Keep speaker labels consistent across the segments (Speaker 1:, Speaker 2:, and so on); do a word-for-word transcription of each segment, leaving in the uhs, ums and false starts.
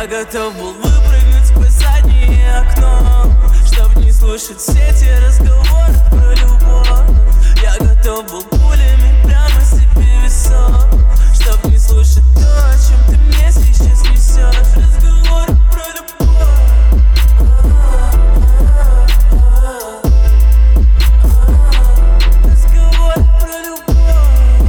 Speaker 1: Я готов был выпрыгнуть сквозь заднее окно, чтоб не слушать все эти разговоры про любовь. Я готов был пулями прямо себе в висок, чтоб не слушать то, о чем ты мне сейчас несешь. Разговоры про любовь. Разговоры про любовь.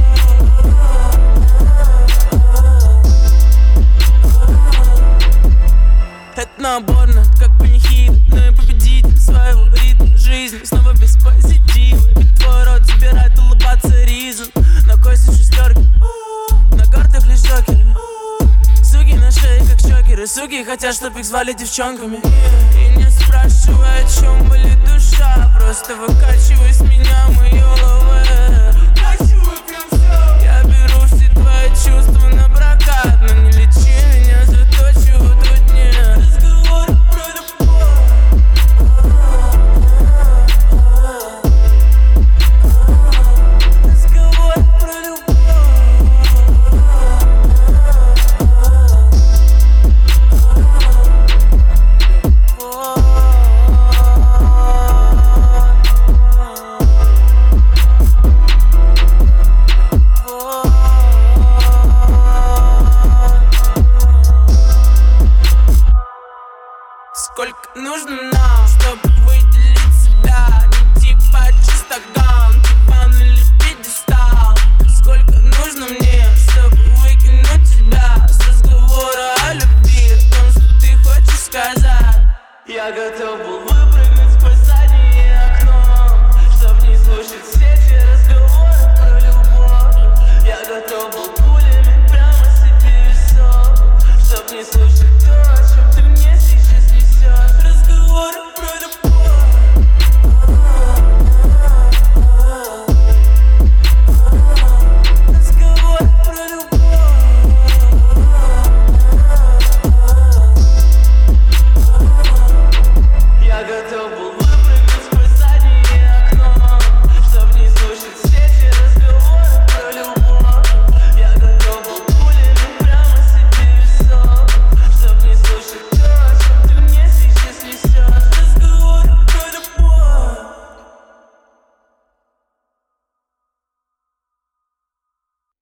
Speaker 1: Это наборно, как панихида, но и победитель своего ритма жизни. Снова без позитива, ведь твой рот забирает улыбаться ризом. На кости шестерки, на картах лишь жокеры. Суки на шее, как чокеры. Суки хотят, чтоб их звали девчонками. И не спрашивай, о чем болит душа, просто выкачивай с меня мои лавы. Я беру все твои чувства на прокат, но не лечи меня за то, чего тут нет. Разговоры про любовь. Разговоры про любовь. Сколько нужно нам, чтобы